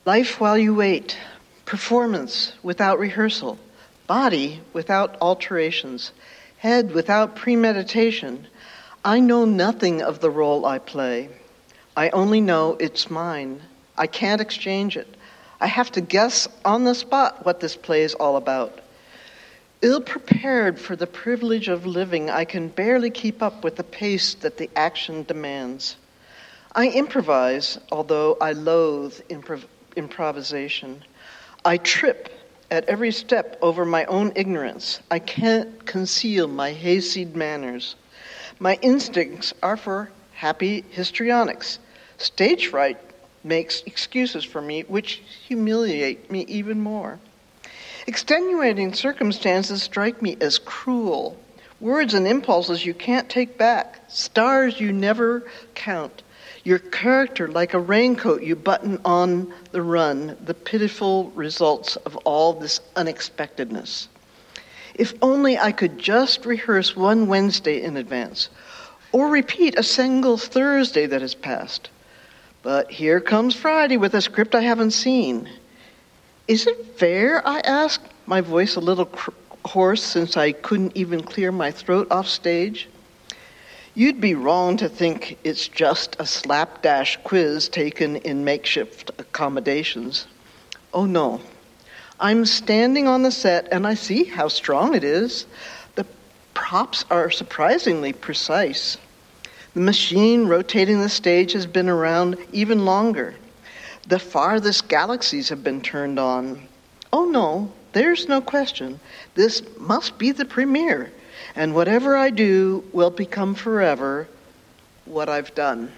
Life while you wait, performance without rehearsal, body without alterations, head without premeditation. I know nothing of the role I play. I only know it's mine. I can't exchange it. I have to guess on the spot what this play is all about. Ill-prepared for the privilege of living, I can barely keep up with the pace that the action demands. I improvise, although I loathe improvisation. I trip at every step over my own ignorance. I can't conceal my hayseed manners. My instincts are for happy histrionics. Stage fright makes excuses for me, which humiliate me even more. Extenuating circumstances strike me as cruel. Words and impulses you can't take back. Stars you never count. Your character like a raincoat you button on the run, the pitiful results of all this unexpectedness. If only I could just rehearse one Wednesday in advance, or repeat a single Thursday that has passed. But here comes Friday with a script I haven't seen. Is it fair, I ask, my voice a little hoarse since I couldn't even clear my throat off stage? You'd be wrong to think it's just a slapdash quiz taken in makeshift accommodations. Oh no, I'm standing on the set and I see how strong it is. The props are surprisingly precise. The machine rotating the stage has been around even longer. The farthest galaxies have been turned on. Oh no, there's no question. This must be the premiere. And whatever I do will become forever what I've done.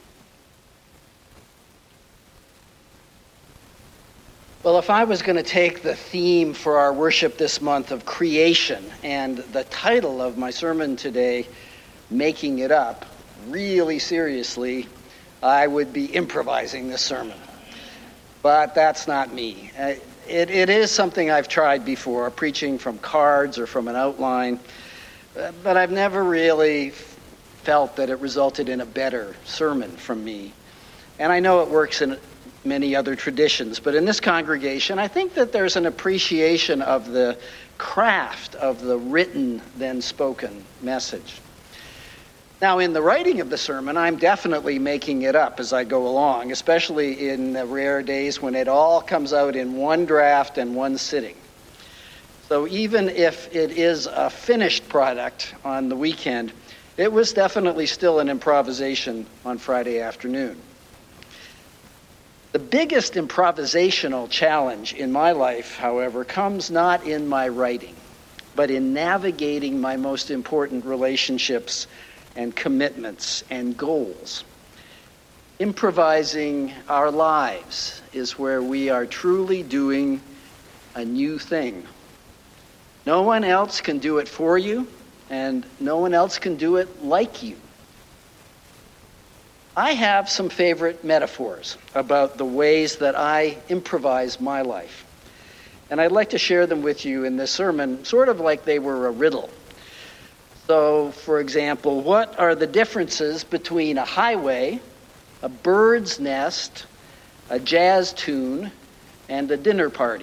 Well, if I was going to take the theme for our worship this month of creation and the title of my sermon today, Making It Up, really seriously, I would be improvising this sermon. But that's not me. It is something I've tried before, preaching from cards or from an outline. But I've never really felt that it resulted in a better sermon from me. And I know it works in many other traditions, but in this congregation, I think that there's an appreciation of the craft of the written, then spoken message. Now, in the writing of the sermon, I'm definitely making it up as I go along, especially in the rare days when it all comes out in one draft and one sitting. So even if it is a finished product on the weekend, it was definitely still an improvisation on Friday afternoon. The biggest improvisational challenge in my life, however, comes not in my writing, but in navigating my most important relationships and commitments and goals. Improvising our lives is where we are truly doing a new thing. No one else can do it for you, and no one else can do it like you. I have some favorite metaphors about the ways that I improvise my life. And I'd like to share them with you in this sermon, sort of like they were a riddle. So, for example, what are the differences between a highway, a bird's nest, a jazz tune, and a dinner party?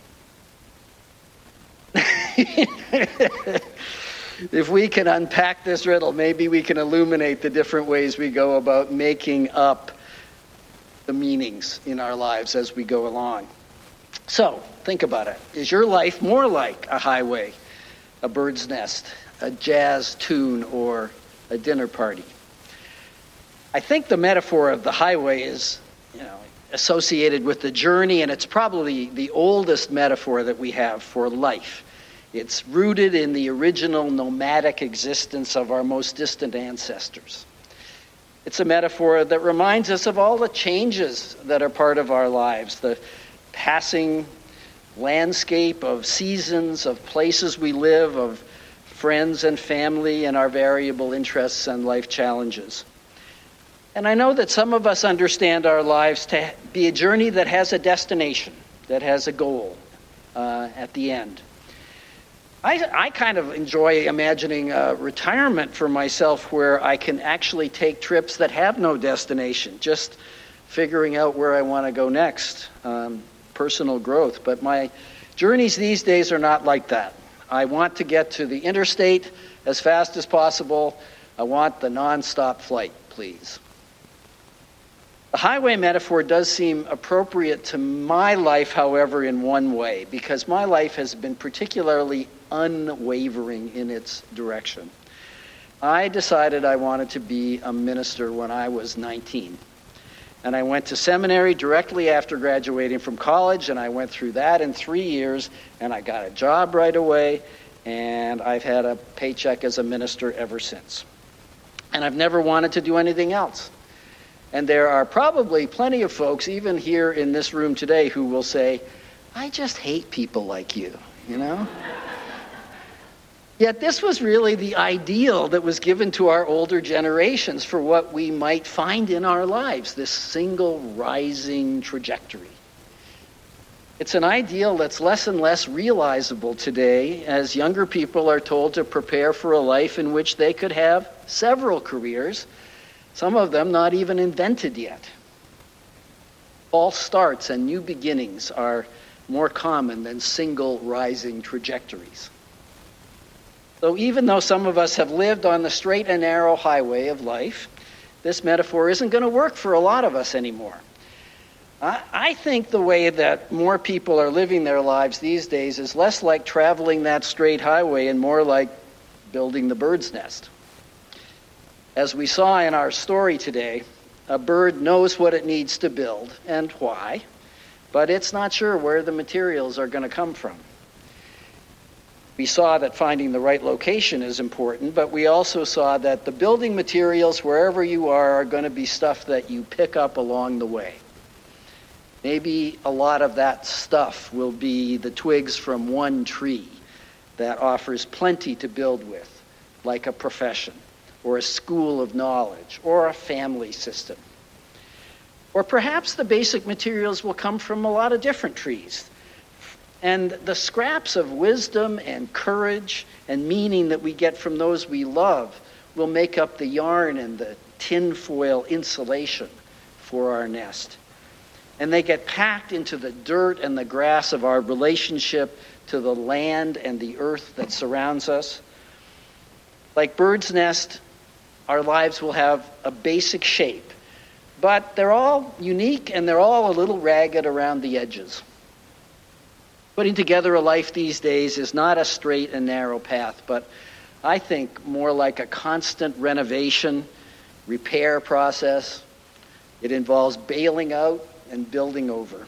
If we can unpack this riddle, maybe we can illuminate the different ways we go about making up the meanings in our lives as we go along. So, think about it. Is your life more like a highway, a bird's nest, a jazz tune, or a dinner party? I think the metaphor of the highway is, associated with the journey, and it's probably the oldest metaphor that we have for life. It's rooted in the original nomadic existence of our most distant ancestors. It's a metaphor that reminds us of all the changes that are part of our lives, the passing landscape of seasons, of places we live, of friends and family, and our variable interests and life challenges. And I know that some of us understand our lives to be a journey that has a destination, that has a goal at the end. I kind of enjoy imagining retirement for myself where I can actually take trips that have no destination, just figuring out where I want to go next, personal growth. But my journeys these days are not like that. I want to get to the interstate as fast as possible. I want the nonstop flight, please. The highway metaphor does seem appropriate to my life, however, in one way, because my life has been particularly unwavering in its direction. I decided I wanted to be a minister when I was 19. And I went to seminary directly after graduating from college, and I went through that in 3 years, and I got a job right away, and I've had a paycheck as a minister ever since. And I've never wanted to do anything else. And there are probably plenty of folks, even here in this room today, who will say, I just hate people like you, you know? Yet this was really the ideal that was given to our older generations for what we might find in our lives, this single rising trajectory. It's an ideal that's less and less realizable today as younger people are told to prepare for a life in which they could have several careers, some of them not even invented yet. False starts and new beginnings are more common than single rising trajectories. So even though some of us have lived on the straight and narrow highway of life, this metaphor isn't going to work for a lot of us anymore. I think the way that more people are living their lives these days is less like traveling that straight highway and more like building the bird's nest. As we saw in our story today, a bird knows what it needs to build and why, but it's not sure where the materials are going to come from. We saw that finding the right location is important, but we also saw that the building materials, wherever you are going to be stuff that you pick up along the way. Maybe a lot of that stuff will be the twigs from one tree that offers plenty to build with, like a profession, or a school of knowledge, or a family system. Or perhaps the basic materials will come from a lot of different trees. And the scraps of wisdom and courage and meaning that we get from those we love will make up the yarn and the tinfoil insulation for our nest. And they get packed into the dirt and the grass of our relationship to the land and the earth that surrounds us. Like bird's nest, our lives will have a basic shape, but they're all unique and they're all a little ragged around the edges. Putting together a life these days is not a straight and narrow path, but I think more like a constant renovation, repair process. It involves bailing out and building over.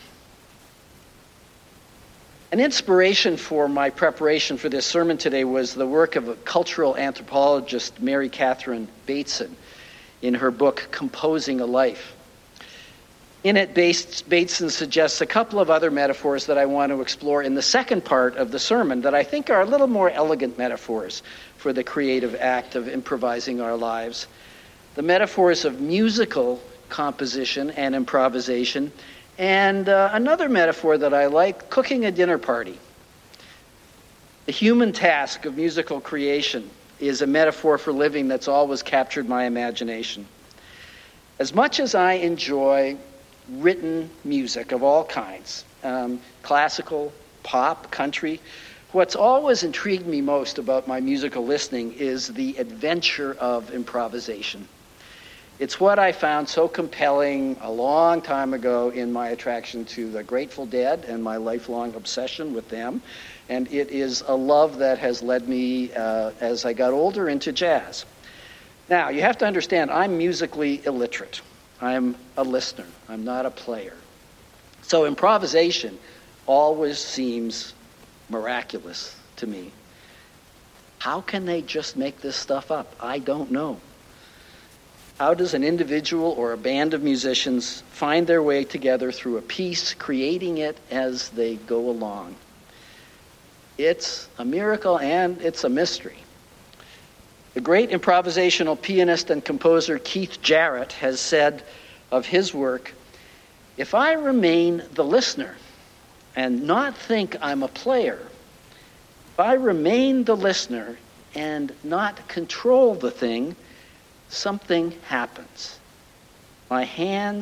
An inspiration for my preparation for this sermon today was the work of a cultural anthropologist, Mary Catherine Bateson, in her book, Composing a Life. In it, Bateson suggests a couple of other metaphors that I want to explore in the second part of the sermon that I think are a little more elegant metaphors for the creative act of improvising our lives. The metaphors of musical composition and improvisation, and another metaphor that I like, cooking a dinner party. The human task of musical creation is a metaphor for living that's always captured my imagination. As much as I enjoy written music of all kinds, classical, pop, country, what's always intrigued me most about my musical listening is the adventure of improvisation. It's what I found so compelling a long time ago in my attraction to the Grateful Dead and my lifelong obsession with them. And it is a love that has led me, as I got older, into jazz. Now, you have to understand, I'm musically illiterate. I'm a listener. I'm not a player. So improvisation always seems miraculous to me. How can they just make this stuff up? I don't know. How does an individual or a band of musicians find their way together through a piece, creating it as they go along? It's a miracle and it's a mystery. The great improvisational pianist and composer Keith Jarrett has said of his work, "If I remain the listener and not think I'm a player, if I remain the listener and not control the thing, something happens. My hands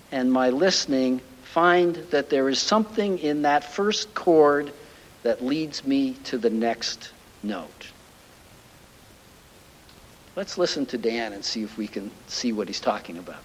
and my listening find that there is something in that first chord that leads me to the next note. Let's listen to Dan and see if we can see what he's talking about.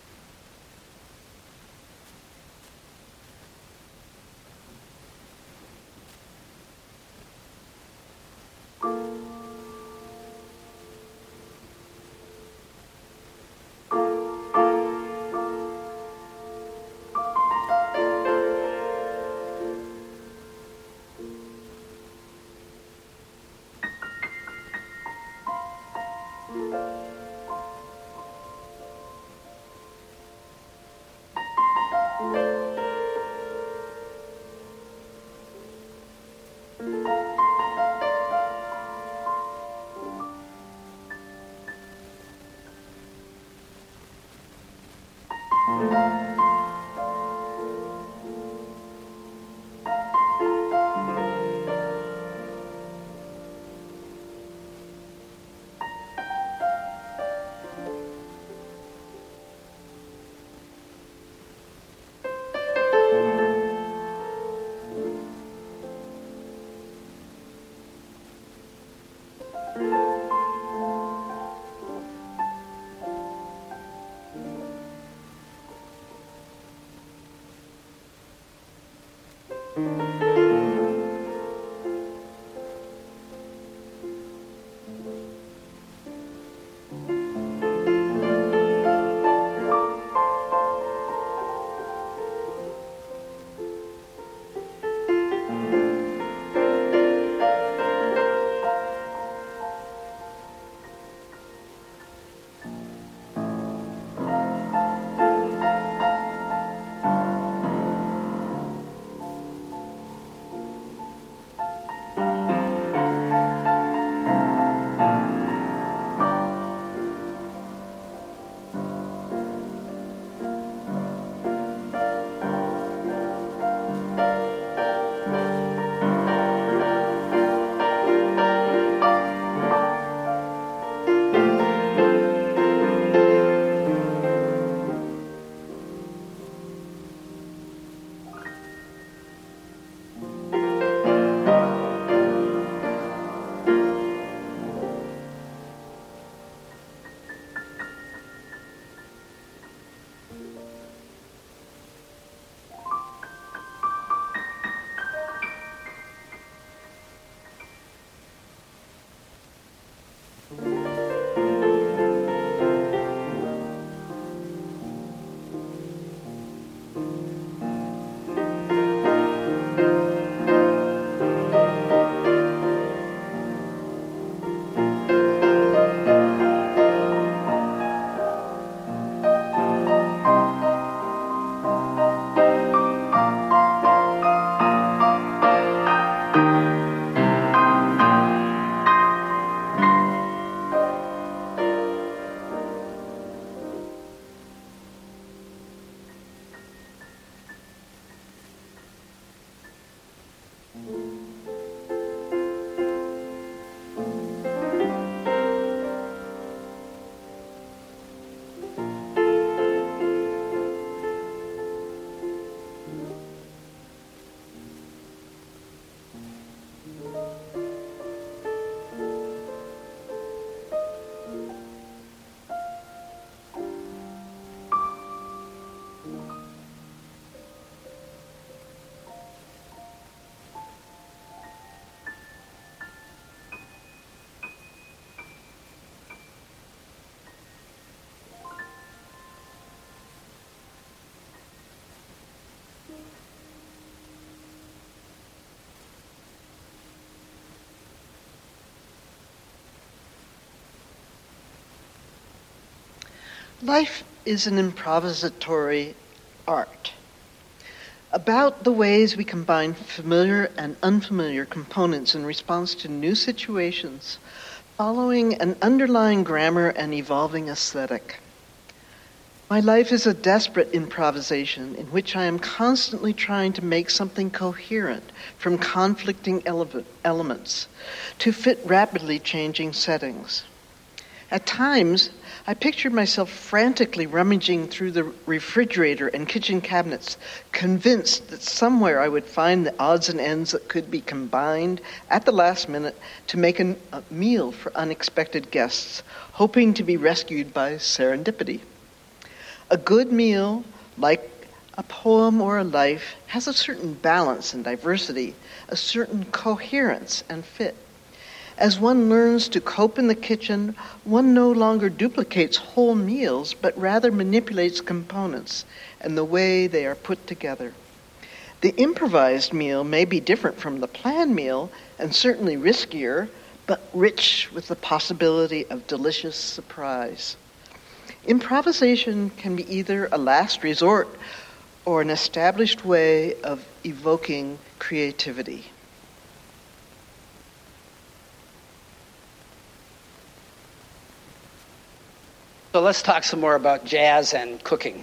Life is an improvisatory art, about the ways we combine familiar and unfamiliar components in response to new situations, following an underlying grammar and evolving aesthetic. My life is a desperate improvisation in which I am constantly trying to make something coherent from conflicting elements to fit rapidly changing settings. At times, I pictured myself frantically rummaging through the refrigerator and kitchen cabinets, convinced that somewhere I would find the odds and ends that could be combined at the last minute to make a meal for unexpected guests, hoping to be rescued by serendipity. A good meal, like a poem or a life, has a certain balance and diversity, a certain coherence and fit. As one learns to cope in the kitchen, one no longer duplicates whole meals, but rather manipulates components and the way they are put together. The improvised meal may be different from the planned meal and certainly riskier, but rich with the possibility of delicious surprise. Improvisation can be either a last resort or an established way of evoking creativity. So let's talk some more about jazz and cooking.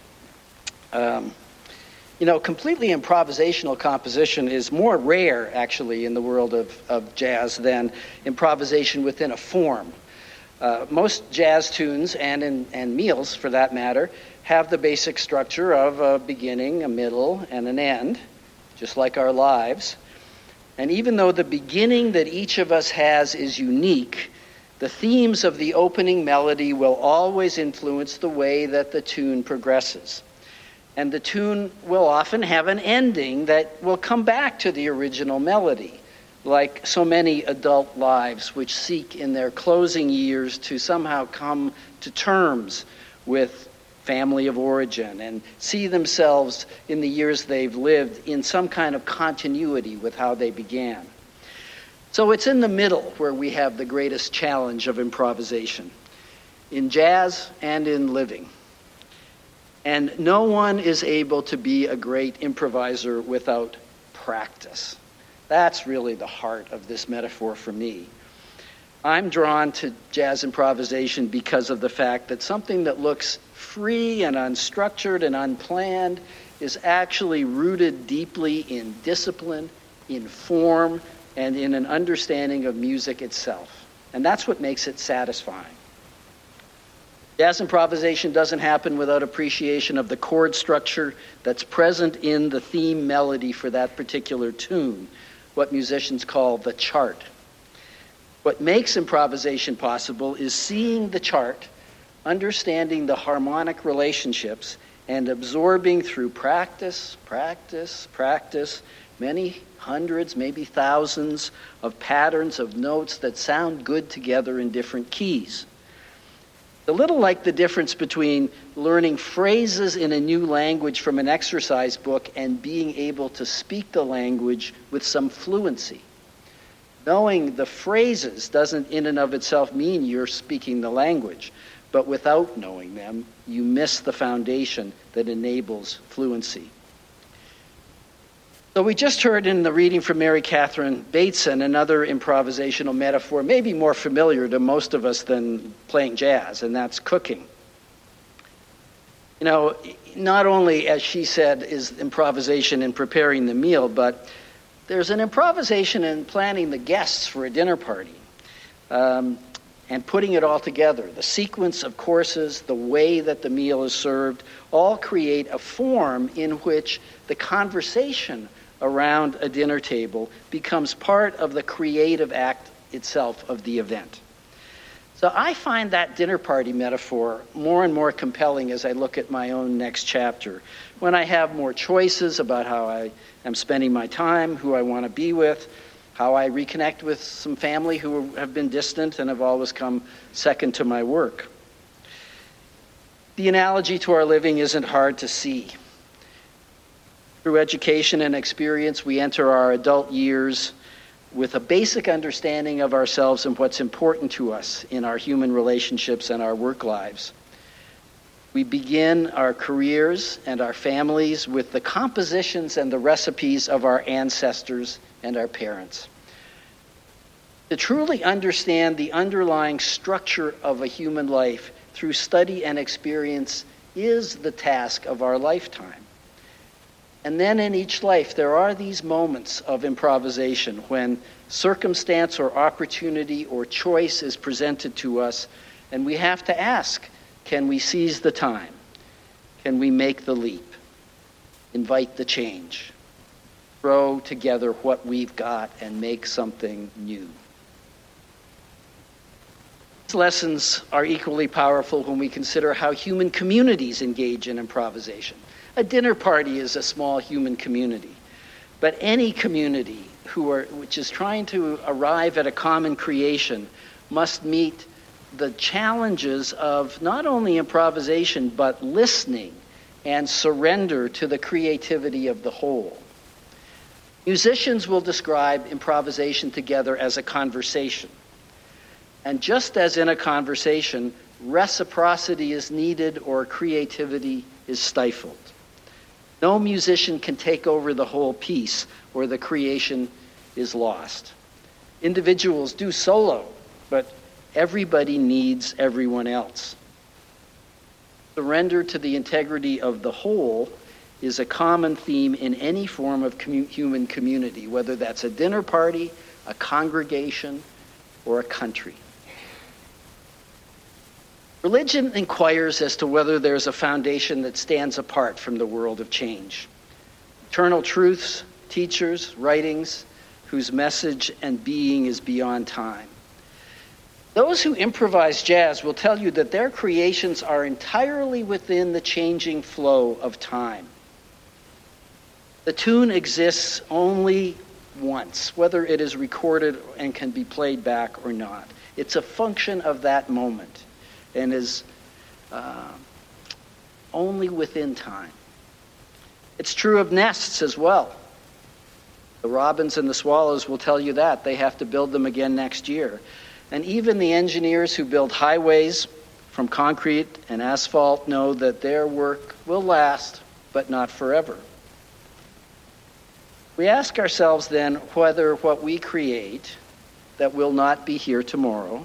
Completely improvisational composition is more rare, actually, in the world of jazz than improvisation within a form. Most jazz tunes, and meals for that matter, have the basic structure of a beginning, a middle, and an end, just like our lives. And even though the beginning that each of us has is unique, the themes of the opening melody will always influence the way that the tune progresses. And the tune will often have an ending that will come back to the original melody, like so many adult lives which seek in their closing years to somehow come to terms with family of origin and see themselves in the years they've lived in some kind of continuity with how they began. So it's in the middle where we have the greatest challenge of improvisation, in jazz and in living. And no one is able to be a great improviser without practice. That's really the heart of this metaphor for me. I'm drawn to jazz improvisation because of the fact that something that looks free and unstructured and unplanned is actually rooted deeply in discipline, in form, and in an understanding of music itself. And that's what makes it satisfying. Jazz improvisation doesn't happen without appreciation of the chord structure that's present in the theme melody for that particular tune, what musicians call the chart. What makes improvisation possible is seeing the chart, understanding the harmonic relationships, and absorbing through practice, many hundreds, maybe thousands of patterns of notes that sound good together in different keys. A little like the difference between learning phrases in a new language from an exercise book and being able to speak the language with some fluency. Knowing the phrases doesn't in and of itself mean you're speaking the language, but without knowing them, you miss the foundation that enables fluency. So we just heard in the reading from Mary Catherine Bateson another improvisational metaphor, maybe more familiar to most of us than playing jazz, and that's cooking. Not only, as she said, is improvisation in preparing the meal, but there's an improvisation in planning the guests for a dinner party and putting it all together. The sequence of courses, the way that the meal is served, all create a form in which the conversation around a dinner table becomes part of the creative act itself of the event. So I find that dinner party metaphor more and more compelling as I look at my own next chapter, when I have more choices about how I am spending my time, who I want to be with, how I reconnect with some family who have been distant and have always come second to my work. The analogy to our living isn't hard to see. Through education and experience, we enter our adult years with a basic understanding of ourselves and what's important to us in our human relationships and our work lives. We begin our careers and our families with the compositions and the recipes of our ancestors and our parents. To truly understand the underlying structure of a human life through study and experience is the task of our lifetime. And then in each life, there are these moments of improvisation when circumstance or opportunity or choice is presented to us And we have to ask, can we seize the time? Can we make the leap? Invite the change? Throw together what we've got and make something new? These lessons are equally powerful when we consider how human communities engage in improvisation. A dinner party is a small human community, but any community which is trying to arrive at a common creation must meet the challenges of not only improvisation, but listening and surrender to the creativity of the whole. Musicians will describe improvisation together as a conversation. And just as in a conversation, reciprocity is needed or creativity is stifled. No musician can take over the whole piece or the creation is lost. Individuals do solo, but everybody needs everyone else. Surrender to the integrity of the whole is a common theme in any form of human community, whether that's a dinner party, a congregation, or a country. Religion inquires as to whether there's a foundation that stands apart from the world of change. Eternal truths, teachers, writings, whose message and being is beyond time. Those who improvise jazz will tell you that their creations are entirely within the changing flow of time. The tune exists only once, whether it is recorded and can be played back or not. It's a function of that moment and is only within time. It's true of nests as well. The robins and the swallows will tell you that. They have to build them again next year. And even the engineers who build highways from concrete and asphalt know that their work will last, but not forever. We ask ourselves then whether what we create that will not be here tomorrow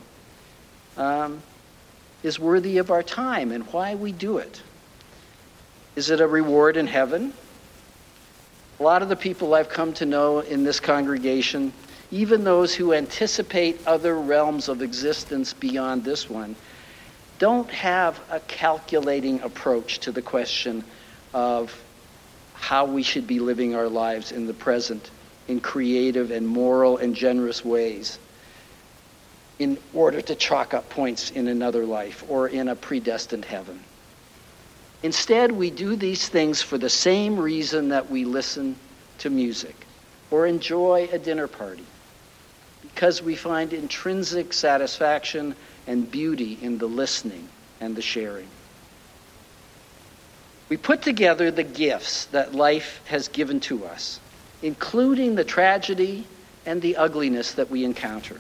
is worthy of our time and why we do it. Is it a reward in heaven? A lot of the people I've come to know in this congregation, even those who anticipate other realms of existence beyond this one, don't have a calculating approach to the question of how we should be living our lives in the present in creative and moral and generous ways in order to chalk up points in another life or in a predestined heaven. Instead, we do these things for the same reason that we listen to music or enjoy a dinner party, because we find intrinsic satisfaction and beauty in the listening and the sharing. We put together the gifts that life has given to us, including the tragedy and the ugliness that we encounter.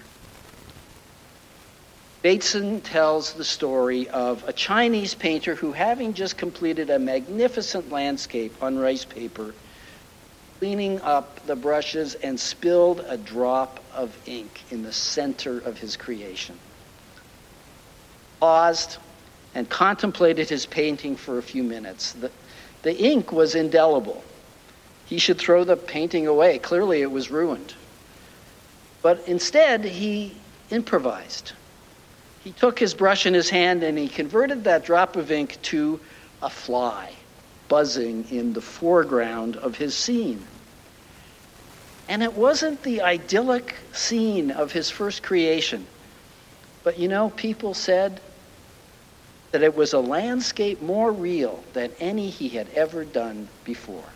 Bateson tells the story of a Chinese painter who, having just completed a magnificent landscape on rice paper, cleaning up the brushes and spilled a drop of ink in the center of his creation. Paused and contemplated his painting for a few minutes. The ink was indelible. He should throw the painting away. Clearly it was ruined. But instead, he improvised. He took his brush in his hand and he converted that drop of ink to a fly buzzing in the foreground of his scene. And it wasn't the idyllic scene of his first creation. But people said that it was a landscape more real than any he had ever done before.